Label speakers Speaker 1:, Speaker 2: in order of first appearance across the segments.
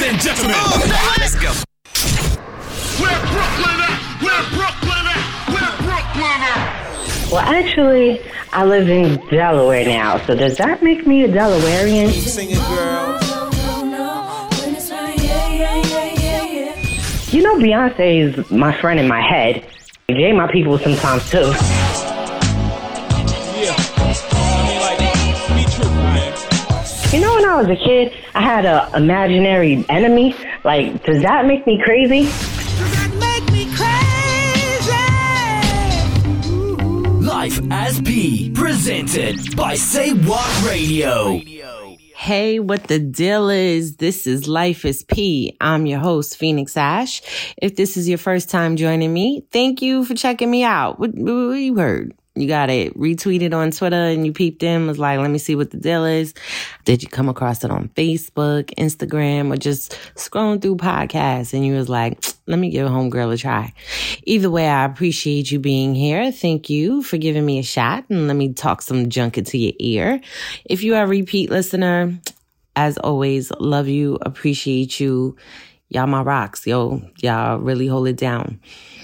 Speaker 1: and gentlemen, let's go.
Speaker 2: Where Brooklyn at? Where Brooklyn at? Where Brooklyn at?
Speaker 3: Well, actually, I live in Delaware now, so does that make me a Delawarean?
Speaker 1: Keep singing, girl.
Speaker 3: You know, Beyonce is my friend in my head. Jay my people sometimes, too.
Speaker 1: Yeah. I mean, like, be true, man.
Speaker 3: You know, when I was a kid, I had an imaginary enemy. Like, does that make me crazy?
Speaker 4: Life as P, presented by Say What Radio.
Speaker 5: Hey, what the deal is? This is Life is P. I'm your host, Phoenix Ash. If this is your first time joining me, thank you for checking me out. What you heard? You got it retweeted on Twitter and you peeped in, was like, let me see what the deal is. Did you come across it on Facebook, Instagram, or just scrolling through podcasts and you was like, let me give Homegirl a try. Either way, I appreciate you being here. Thank you for giving me a shot and let me talk some junk into your ear. If you are a repeat listener, as always, love you, appreciate you. Y'all my rocks, yo. Y'all really hold it down.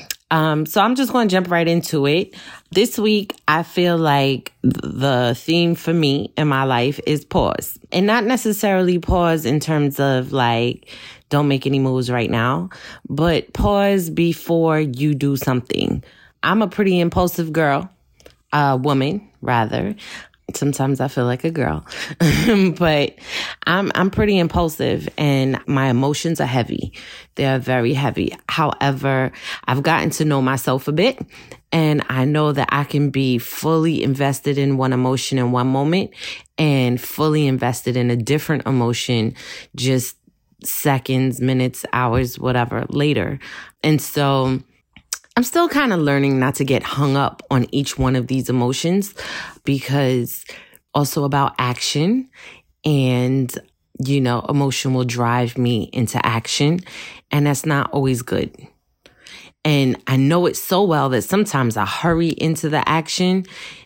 Speaker 5: So I'm just going to jump right into it. This week, I feel like the theme for me in my life is pause. And not necessarily pause in terms of like, don't make any moves right now, but pause before you do something. I'm a pretty impulsive girl, woman, rather. Sometimes I feel like a girl, but I'm pretty impulsive and my emotions are heavy. They're very heavy. However, I've gotten to know myself a bit and I know that I can be fully invested in one emotion in one moment and fully invested in a different emotion just seconds, minutes, hours, whatever later. And so I'm still kind of learning not to get hung up on each one of these emotions because also about action and, you know, emotion will drive me into action and that's not always good. And I know it so well that sometimes I hurry into the action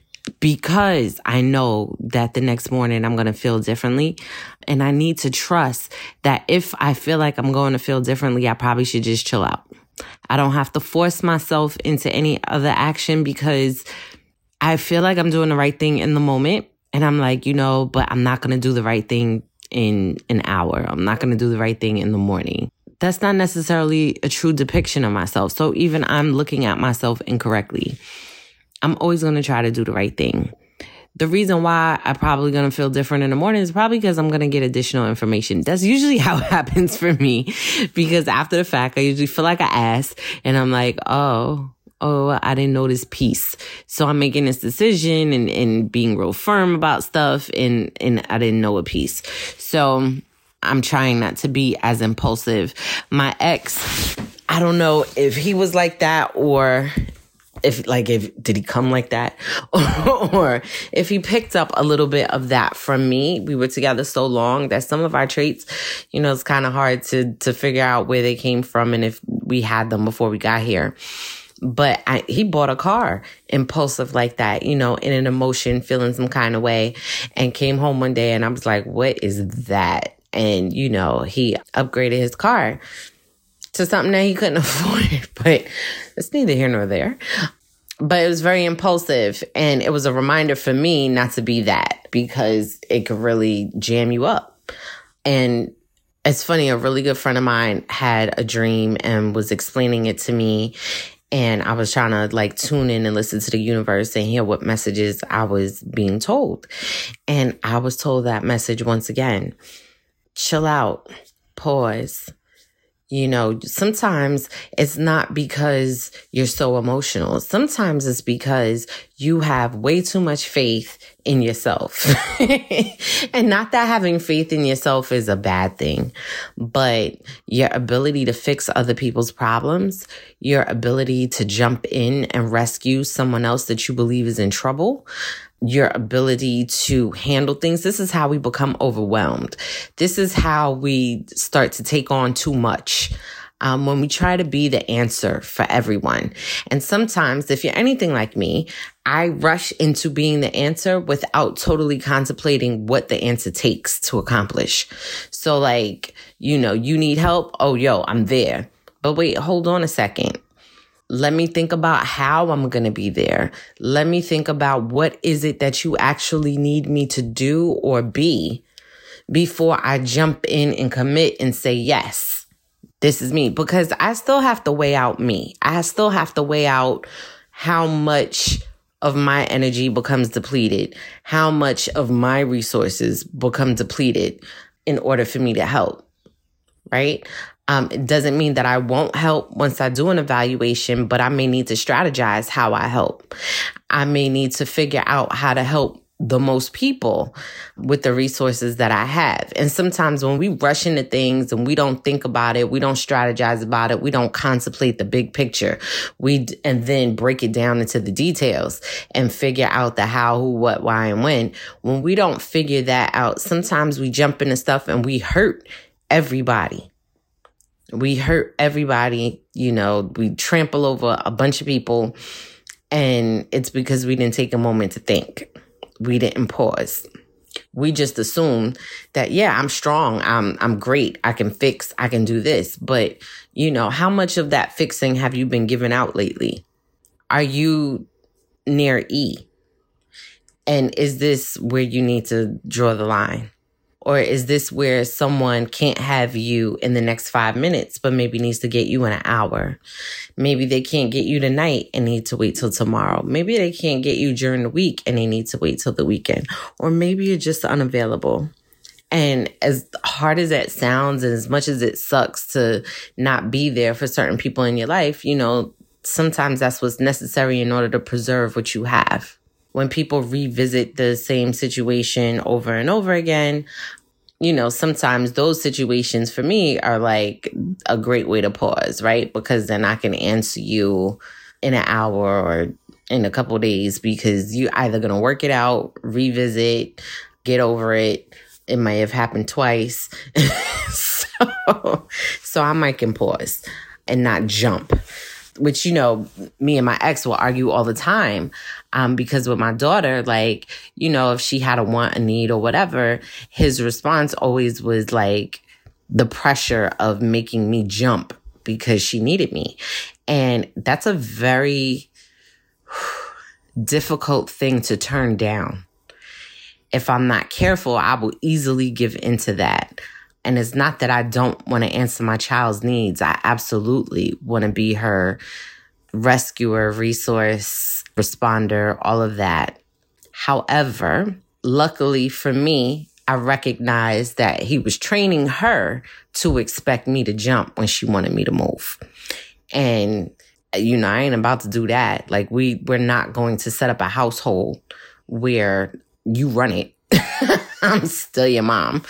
Speaker 5: because I know that the next morning I'm going to feel differently. And I need to trust that if I feel like I'm going to feel differently, I probably should just chill out. I don't have to force myself into any other action because I feel like I'm doing the right thing in the moment. And I'm like, you know, but I'm not going to do the right thing in an hour. I'm not going to do the right thing in the morning. That's not necessarily a true depiction of myself. So even I'm looking at myself incorrectly. I'm always going to try to do the right thing. The reason why I'm probably going to feel different in the morning is probably because I'm going to get additional information. That's usually how it happens for me because after the fact, I usually feel like an ass and I'm like, oh, I didn't know this piece. So I'm making this decision and being real firm about stuff and I didn't know a piece. So I'm trying not to be as impulsive. My ex, I don't know if he was like that or did he come like that? Or if he picked up a little bit of that from me. We were together so long that some of our traits, you know, it's kind of hard to figure out where they came from and if we had them before we got here. But he bought a car impulsive like that, you know, in an emotion, feeling some kind of way, and came home one day and I was like, what is that? And, you know, he upgraded his car to something that he couldn't afford, but it's neither here nor there. But it was very impulsive, and it was a reminder for me not to be that because it could really jam you up. And it's funny, a really good friend of mine had a dream and was explaining it to me, and I was trying to like tune in and listen to the universe and hear what messages I was being told. And I was told that message once again: chill out, pause. You know, sometimes it's not because you're so emotional. Sometimes it's because you have way too much faith in yourself. And not that having faith in yourself is a bad thing, but your ability to fix other people's problems, your ability to jump in and rescue someone else that you believe is in trouble, your ability to handle things. This is how we become overwhelmed. This is how we start to take on too much. When we try to be the answer for everyone. And sometimes, if you're anything like me, I rush into being the answer without totally contemplating what the answer takes to accomplish. So like, you need help? Oh, yo, I'm there. But wait, hold on a second. Let me think about how I'm going to be there. Let me think about what is it that you actually need me to do or be before I jump in and commit and say, yes, this is me. Because I still have to weigh out me. I still have to weigh out how much of my energy becomes depleted, how much of my resources become depleted in order for me to help, right? It doesn't mean that I won't help once I do an evaluation, but I may need to strategize how I help. I may need to figure out how to help the most people with the resources that I have. And sometimes when we rush into things and we don't think about it, we don't strategize about it, we don't contemplate the big picture, and then break it down into the details and figure out the how, who, what, why, and when. When we don't figure that out, sometimes we jump into stuff and we hurt everybody. We hurt everybody, we trample over a bunch of people, and it's because we didn't take a moment to think. We didn't pause. We just assumed that, yeah, I'm strong. I'm great. I can fix. I can do this. But, how much of that fixing have you been giving out lately? Are you near E? And is this where you need to draw the line? Or is this where someone can't have you in the next 5 minutes, but maybe needs to get you in an hour? Maybe they can't get you tonight and need to wait till tomorrow. Maybe they can't get you during the week and they need to wait till the weekend. Or maybe you're just unavailable. And as hard as that sounds, and as much as it sucks to not be there for certain people in your life, sometimes that's what's necessary in order to preserve what you have. When people revisit the same situation over and over again, sometimes those situations for me are like a great way to pause, right? Because then I can answer you in an hour or in a couple of days, because you're either going to work it out, revisit, get over it. It may have happened twice. So I might can pause and not jump. Which, me and my ex will argue all the time. Because with my daughter, if she had a want, a need, or whatever, his response always was like the pressure of making me jump because she needed me. And that's a very difficult thing to turn down. If I'm not careful, I will easily give into that. And it's not that I don't want to answer my child's needs. I absolutely want to be her rescuer, resource, responder, all of that. However, luckily for me, I recognized that he was training her to expect me to jump when she wanted me to move. And, I ain't about to do that. Like, we're not going to set up a household where you run it. I'm still your mom.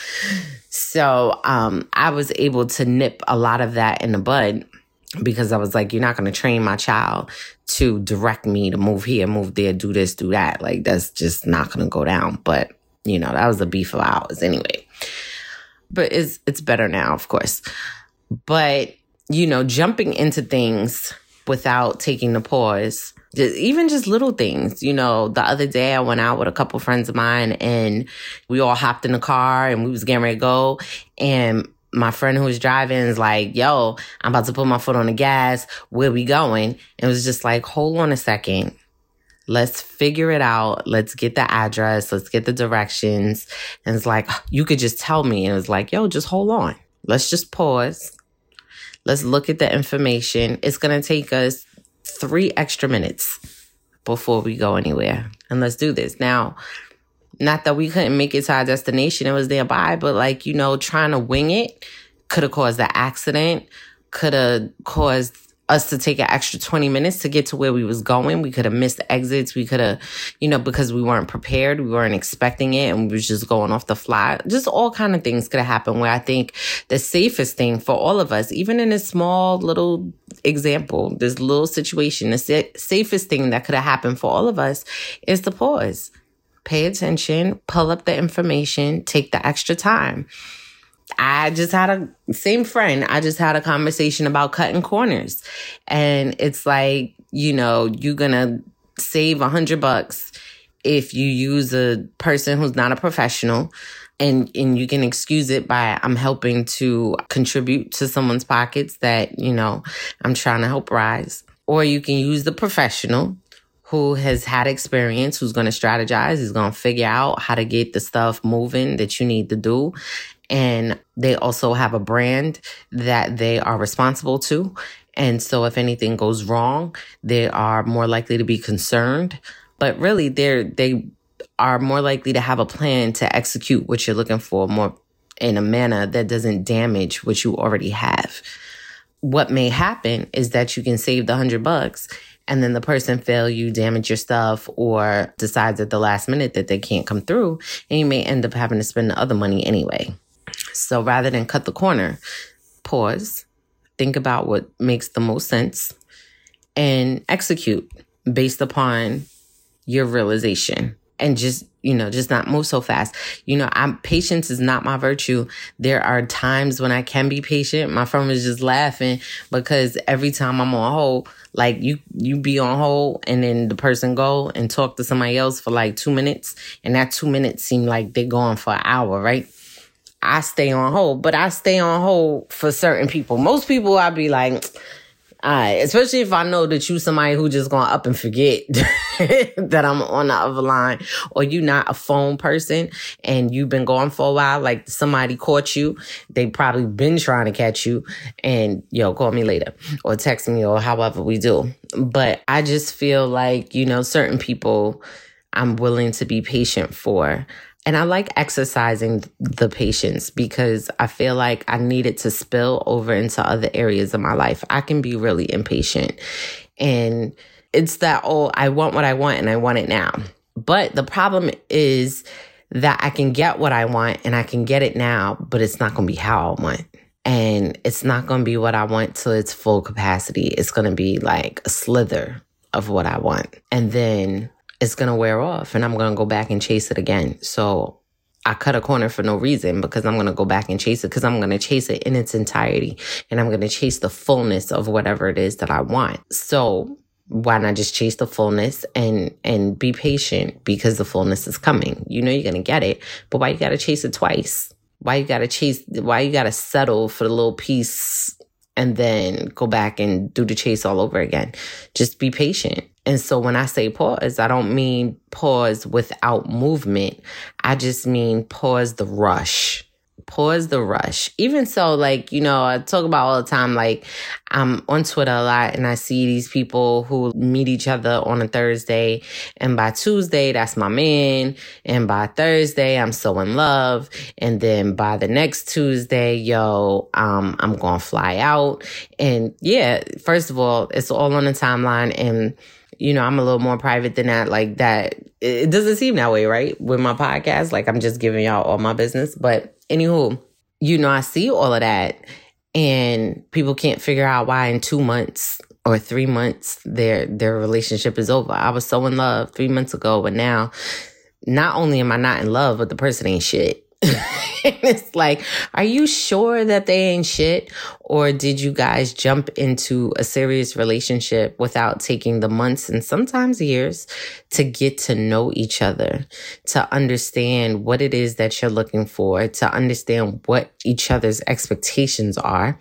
Speaker 5: So I was able to nip a lot of that in the bud, because I was like, you're not going to train my child to direct me to move here, move there, do this, do that. Like, that's just not going to go down. But, that was a beef of ours anyway. But it's better now, of course. But, jumping into things without taking the pause, even just little things. The other day I went out with a couple friends of mine and we all hopped in the car and we was getting ready to go. And my friend who was driving is like, yo, I'm about to put my foot on the gas. Where we going? And it was just like, hold on a second. Let's figure it out. Let's get the address. Let's get the directions. And it's like, you could just tell me. And it was like, yo, just hold on. Let's just pause. Let's look at the information. It's going to take us 3 extra minutes before we go anywhere. And let's do this. Now, not that we couldn't make it to our destination. It was nearby. But trying to wing it could have caused an accident. Could have caused us to take an extra 20 minutes to get to where we was going. We could have missed exits. We could have, because we weren't prepared, we weren't expecting it, and we was just going off the fly. Just all kind of things could have happened, where I think the safest thing for all of us, even in this small little example, this little situation, the safest thing that could have happened for all of us is to pause, pay attention, pull up the information, take the extra time. I just had a conversation about cutting corners. And it's like, you're going to save $100 if you use a person who's not a professional. And you can excuse it by I'm helping to contribute to someone's pockets that, you know, I'm trying to help rise. Or you can use the professional who has had experience, who's going to strategize, is going to figure out how to get the stuff moving that you need to do. And they also have a brand that they are responsible to. And so if anything goes wrong, they are more likely to be concerned. But really, they are more likely to have a plan to execute what you're looking for more in a manner that doesn't damage what you already have. What may happen is that you can save the $100 and then the person fail you, damage your stuff, or decides at the last minute that they can't come through, and you may end up having to spend the other money anyway. So rather than cut the corner, pause, think about what makes the most sense, and execute based upon your realization. And just not move so fast. Patience is not my virtue. There are times when I can be patient. My friend was just laughing because every time I'm on hold, like you be on hold and then the person go and talk to somebody else for like 2 minutes. And that 2 minutes seem like they're going for an hour, right? I stay on hold, but I stay on hold for certain people. Most people I'd be like, especially if I know that you somebody who just gonna up and forget that I'm on the other line, or you not a phone person and you've been going for a while, like somebody caught you, they probably been trying to catch you, and call me later or text me or however we do. But I just feel like, certain people I'm willing to be patient for. And I like exercising the patience because I feel like I need it to spill over into other areas of my life. I can be really impatient. And it's that, I want what I want and I want it now. But the problem is that I can get what I want and I can get it now, but it's not going to be how I want. And it's not going to be what I want to its full capacity. It's going to be like a slither of what I want. And then it's going to wear off and I'm going to go back and chase it again. So I cut a corner for no reason because I'm going to go back and chase it because I'm going to chase it in its entirety and I'm going to chase the fullness of whatever it is that I want. So why not just chase the fullness and be patient because the fullness is coming? You're going to get it, but why you got to chase it twice? Why you got to settle for the little piece and then go back and do the chase all over again? Just be patient. And so when I say pause, I don't mean pause without movement. I just mean pause the rush. Pause the rush. Even so, I talk about all the time, I'm on Twitter a lot and I see these people who meet each other on a Thursday. And by Tuesday, that's my man. And by Thursday, I'm so in love. And then by the next Tuesday, I'm going to fly out. And yeah, first of all, it's all on the timeline. And I'm a little more private than that. Like that, it doesn't seem that way, right? With my podcast, I'm just giving y'all all my business. But anywho, I see all of that and people can't figure out why in 2 months or 3 months their relationship is over. I was so in love 3 months ago, but now not only am I not in love, but the person ain't shit. And it's like, are you sure that they ain't shit? Or did you guys jump into a serious relationship without taking the months and sometimes years to get to know each other, to understand what it is that you're looking for, to understand what each other's expectations are,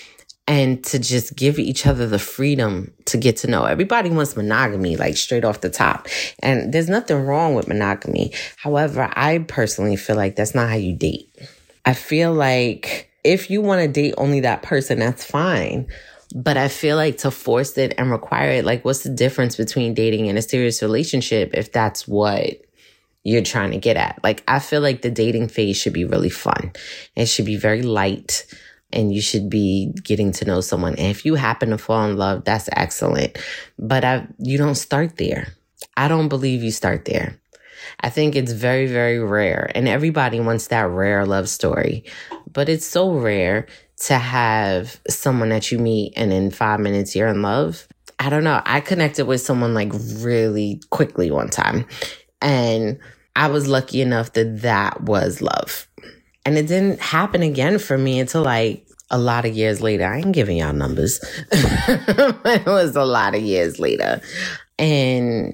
Speaker 5: and to just give each other the freedom to get to know? Everybody wants monogamy, straight off the top. And there's nothing wrong with monogamy. However, I personally feel like that's not how you date. I feel like if you want to date only that person, that's fine. But I feel like to force it and require it, what's the difference between dating and a serious relationship if that's what you're trying to get at? I feel like the dating phase should be really fun. It should be very light. And you should be getting to know someone. And if you happen to fall in love, that's excellent. But you don't start there. I don't believe you start there. I think it's very, very rare. And everybody wants that rare love story. But it's so rare to have someone that you meet and in 5 minutes you're in love. I don't know. I connected with someone really quickly one time. And I was lucky enough that was love. And it didn't happen again for me until a lot of years later. I ain't giving y'all numbers. But it was a lot of years later. And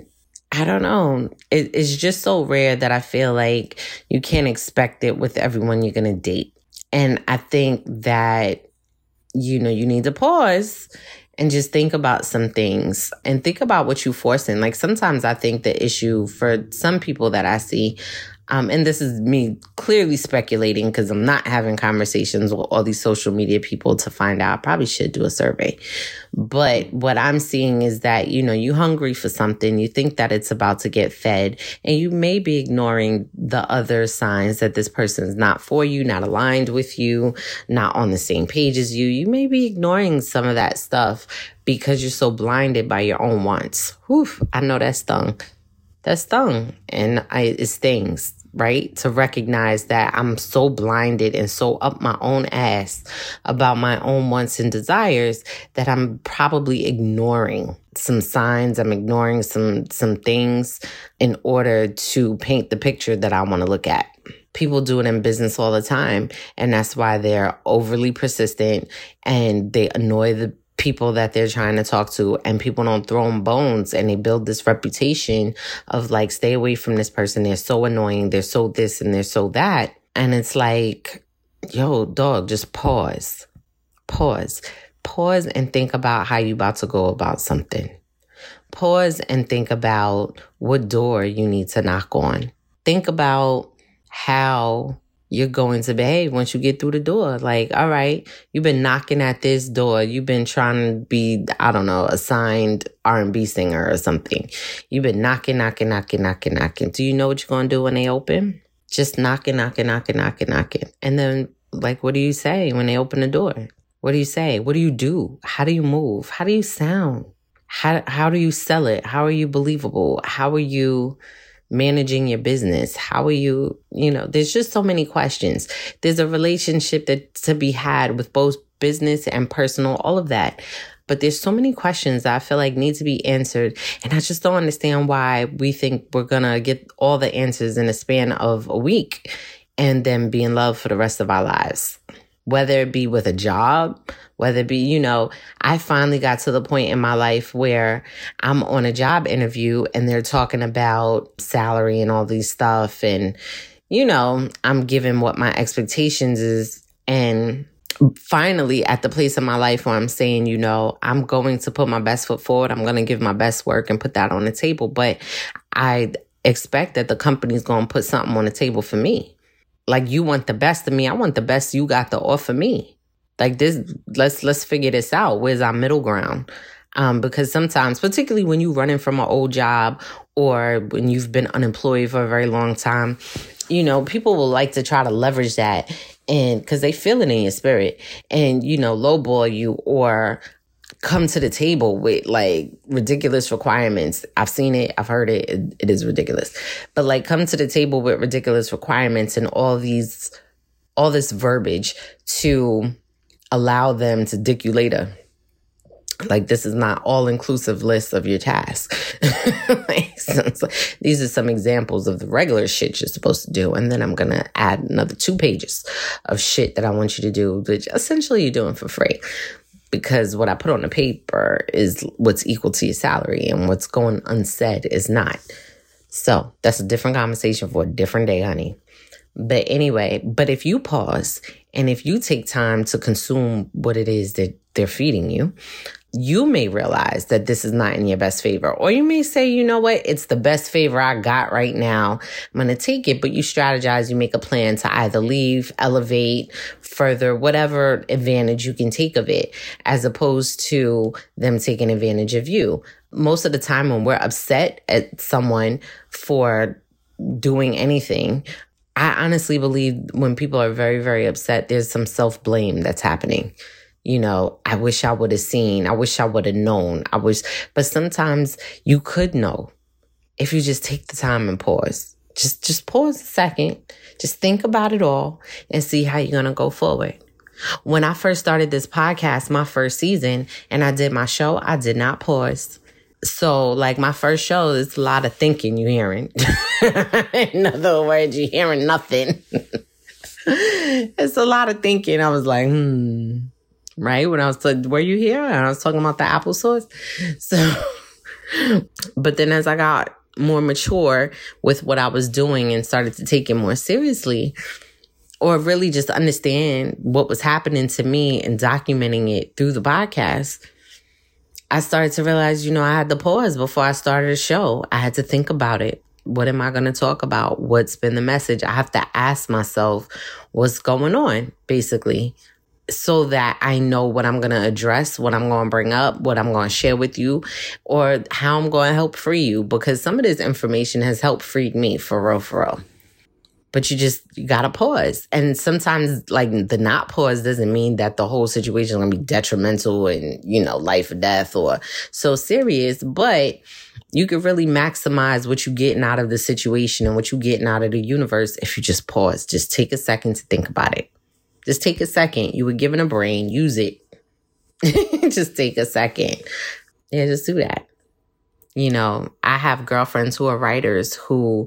Speaker 5: I don't know. It's just so rare that I feel like you can't expect it with everyone you're going to date. And I think that, you need to pause and just think about some things and think about what you're forcing. Like sometimes I think the issue for some people that I see, and this is me clearly speculating because I'm not having conversations with all these social media people to find out. I probably should do a survey. But what I'm seeing is that, you're hungry for something. You think that it's about to get fed, and you may be ignoring the other signs that this person is not for you, not aligned with you, not on the same page as you. You may be ignoring some of that stuff because you're so blinded by your own wants. Whew, I know that stung. That stung. And it stings. Right? To recognize that I'm so blinded and so up my own ass about my own wants and desires that I'm probably ignoring some signs. I'm ignoring some things in order to paint the picture that I want to look at. People do it in business all the time. And that's why they're overly persistent and they annoy the people that they're trying to talk to, and people don't throw them bones, and they build this reputation of like, stay away from this person. They're so annoying. They're so this and they're so that. And it's like, yo, dog, just pause and think about how you about to go about something. Pause and think about what door you need to knock on. Think about how you're going to behave once you get through the door. Like, all right, you've been knocking at this door. You've been trying to be, I don't know, a signed R&B singer or something. You've been knocking. Do you know what you're going to do when they open? Just knocking. And then, like, what do you say when they open the door? What do you say? What do you do? How do you move? How do you sound? How do you sell it? How are you believable? How are you managing your business? How are you, there's just so many questions. There's a relationship that to be had with both business and personal, all of that. But there's so many questions that I feel like need to be answered. And I just don't understand why we think we're going to get all the answers in a span of a week and then be in love for the rest of our lives. Whether it be with a job, whether it be, I finally got to the point in my life where I'm on a job interview and they're talking about salary and all these stuff. And, I'm giving what my expectations is. And finally at the place in my life where I'm saying, I'm going to put my best foot forward. I'm going to give my best work and put that on the table. But I expect that the company's going to put something on the table for me. Like, you want the best of me. I want the best you got to offer me. Like this, let's figure this out. Where's our middle ground? Because sometimes, particularly when you're running from an old job or when you've been unemployed for a very long time, people will like to try to leverage that, and because they feel it in your spirit, and, lowball you or come to the table with like ridiculous requirements. I've seen it. I've heard it. It is ridiculous. But like, come to the table with ridiculous requirements and all this verbiage to allow them to dick you later. Like, this is not all-inclusive list of your tasks. These are some examples of the regular shit you're supposed to do. And then I'm going to add another 2 pages of shit that I want you to do, which essentially you're doing for free. Because what I put on the paper is what's equal to your salary, and what's going unsaid is not. So that's a different conversation for a different day, honey. But anyway, if you pause and if you take time to consume what it is that they're feeding you, you may realize that this is not in your best favor. Or you may say, you know what, it's the best favor I got right now. I'm going to take it. But you strategize, you make a plan to either leave, elevate, further, whatever advantage you can take of it, as opposed to them taking advantage of you. Most of the time when we're upset at someone for doing anything, I honestly believe when people are very, very upset, there's some self-blame that's happening. I wish I would have seen. I wish I would have known. But sometimes you could know if you just take the time and pause. Just pause a second. Just think about it all and see how you're going to go forward. When I first started this podcast, my first season, and I did my show, I did not pause. So, like, my first show, it's a lot of thinking you're hearing. In other words, you're hearing nothing. It's a lot of thinking. I was like, right? When I was like, were you here? And I was talking about the applesauce. So, but then as I got more mature with what I was doing and started to take it more seriously, or really just understand what was happening to me and documenting it through the podcast, I started to realize, I had to pause before I started a show. I had to think about it. What am I going to talk about? What's been the message? I have to ask myself what's going on, basically, so that I know what I'm going to address, what I'm going to bring up, what I'm going to share with you, or how I'm going to help free you. Because some of this information has helped free me, for real. But you got to pause. And sometimes, like, the not pause doesn't mean that the whole situation is going to be detrimental and, life or death or so serious. But you could really maximize what you're getting out of the situation and what you're getting out of the universe if you just pause. Just take a second to think about it. Just take a second. You were given a brain. Use it. Just take a second. Yeah, just do that. I have girlfriends who are writers who,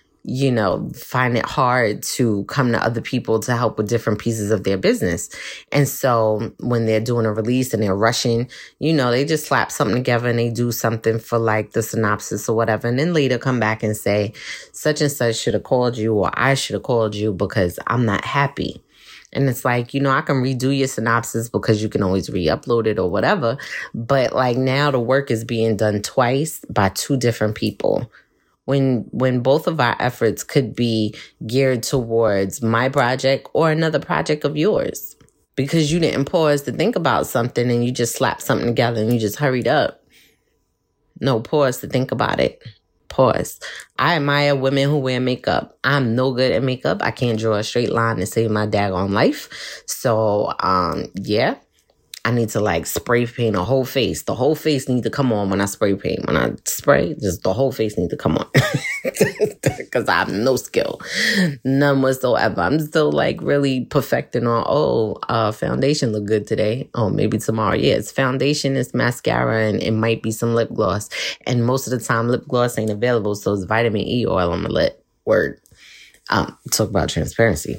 Speaker 5: find it hard to come to other people to help with different pieces of their business. And so when they're doing a release and they're rushing, they just slap something together and they do something for like the synopsis or whatever. And then later come back and say, such and such should have called you, or I should have called you because I'm not happy. And it's like, I can redo your synopsis because you can always re-upload it or whatever. But like now the work is being done twice by two different people. When both of our efforts could be geared towards my project or another project of yours, because you didn't pause to think about something and you just slapped something together and you just hurried up. No, pause to think about it. Pause. I admire women who wear makeup. I'm no good at makeup. I can't draw a straight line to save my daggone life. So, yeah. I need to like spray paint a whole face. The whole face need to come on when I spray paint. When I spray, just the whole face need to come on. Because I have no skill. None whatsoever. I'm still like really perfecting on, foundation look good today. Oh, maybe tomorrow. Yeah, it's foundation, it's mascara, and it might be some lip gloss. And most of the time, lip gloss ain't available. So it's vitamin E oil on my lip. Word. Talk about transparency.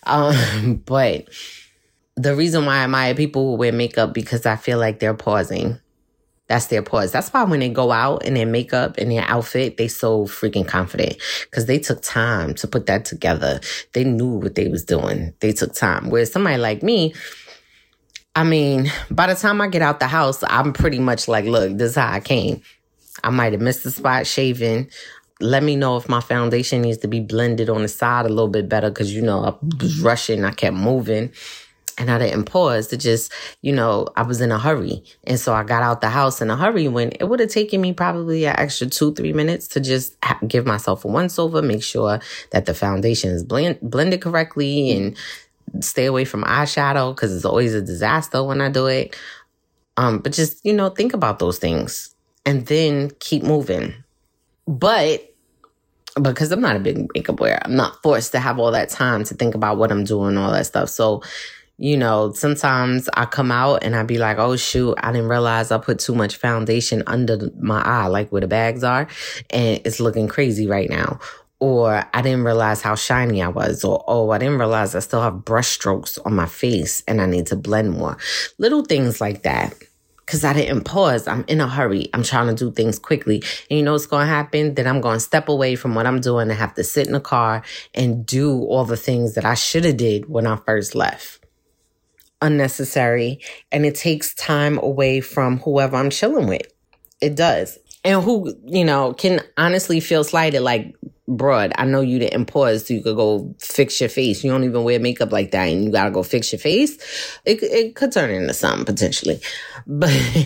Speaker 5: But the reason why I admire people who wear makeup, because I feel like they're pausing. That's their pause. That's why when they go out in their makeup and their outfit, they so freaking confident because they took time to put that together. They knew what they was doing. They took time. Whereas somebody like me, by the time I get out the house, I'm pretty much like, look, this is how I came. I might have missed the spot shaving. Let me know if my foundation needs to be blended on the side a little bit better because, I was rushing. I kept moving. And I didn't pause to just, I was in a hurry. And so I got out the house in a hurry when it would have taken me probably an extra 2-3 minutes to just give myself a once over, make sure that the foundation is blended correctly and stay away from eyeshadow because it's always a disaster when I do it. But just, think about those things and then keep moving. But because I'm not a big makeup wearer, I'm not forced to have all that time to think about what I'm doing, all that stuff. So, sometimes I come out and I be like, oh, shoot, I didn't realize I put too much foundation under my eye, like where the bags are, and it's looking crazy right now. Or I didn't realize how shiny I was. Or, oh, I didn't realize I still have brush strokes on my face and I need to blend more. Little things like that. Because I didn't pause. I'm in a hurry. I'm trying to do things quickly. And you know what's going to happen? Then I'm going to step away from what I'm doing and have to sit in the car and do all the things that I should have did when I first left. Unnecessary. And it takes time away from whoever I'm chilling with. It does. And who, can honestly feel slighted like, broad, I know you didn't pause so you could go fix your face. You don't even wear makeup like that and you got to go fix your face. It could turn into something potentially. But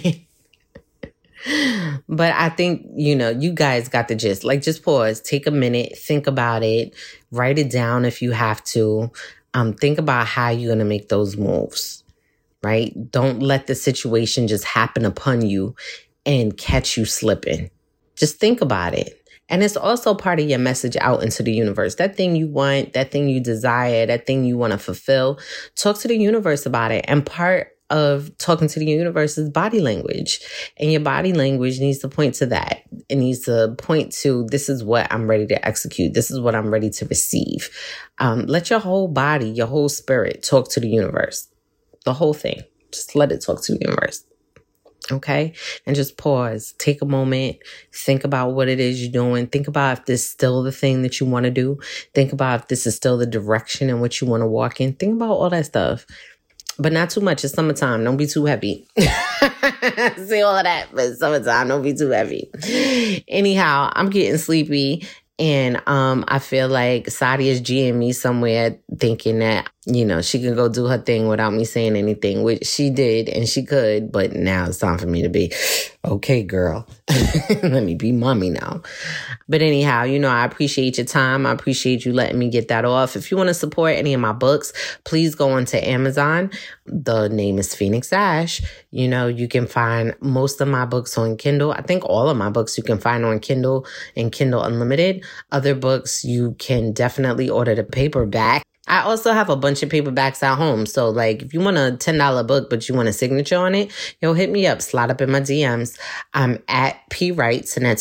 Speaker 5: I think, you guys got the gist. Like, just pause, take a minute, think about it, write it down if you have to. Think about how you're going to make those moves, right? Don't let the situation just happen upon you and catch you slipping. Just think about it. And it's also part of your message out into the universe. That thing you want, that thing you desire, that thing you want to fulfill, talk to the universe about it. And part of talking to the universe is body language. And your body language needs to point to that. It needs to point to, this is what I'm ready to execute. This is what I'm ready to receive. Let your whole body, your whole spirit talk to the universe. The whole thing. Just let it talk to the universe. Okay. And just pause, take a moment, think about what it is you're doing. Think about if this is still the thing that you want to do. Think about if this is still the direction in which you want to walk in. Think about all that stuff, but not too much. It's summertime. Don't be too heavy. Say all of that, but it's summertime. Don't be too heavy. Anyhow, I'm getting sleepy. And I feel like Sadia's G'ing me somewhere thinking that, she can go do her thing without me saying anything, which she did and she could. But now it's time for me to be, okay, girl, let me be mommy now. But anyhow, I appreciate your time. I appreciate you letting me get that off. If you want to support any of my books, please go onto Amazon. The name is Phoenix Ash. You can find most of my books on Kindle. I think all of my books you can find on Kindle and Kindle Unlimited. Other books you can definitely order the paperback. I also have a bunch of paperbacks at home. So if you want a $10 book, but you want a signature on it, hit me up, slide up in my DMs. I'm at P Writes, and that's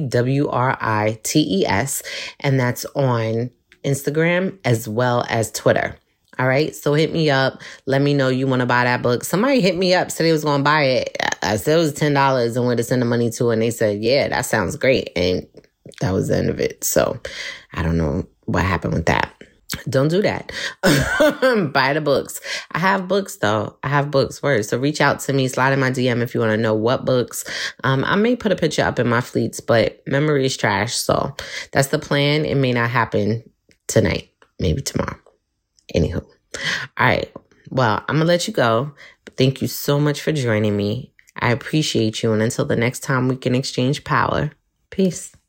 Speaker 5: PWRITES. And that's on Instagram as well as Twitter. All right. So hit me up. Let me know you want to buy that book. Somebody hit me up, said they was going to buy it. I said it was $10 and where to send the money to. And they said, yeah, that sounds great. And that was the end of it. So I don't know what happened with that. Don't do that. Buy the books. I have books though. I have books first. So reach out to me, slide in my DM if you want to know what books. I may put a picture up in my fleets, but memory is trash. So that's the plan. It may not happen tonight, maybe tomorrow. Anywho. All right. Well, I'm going to let you go. Thank you so much for joining me. I appreciate you. And until the next time we can exchange power. Peace.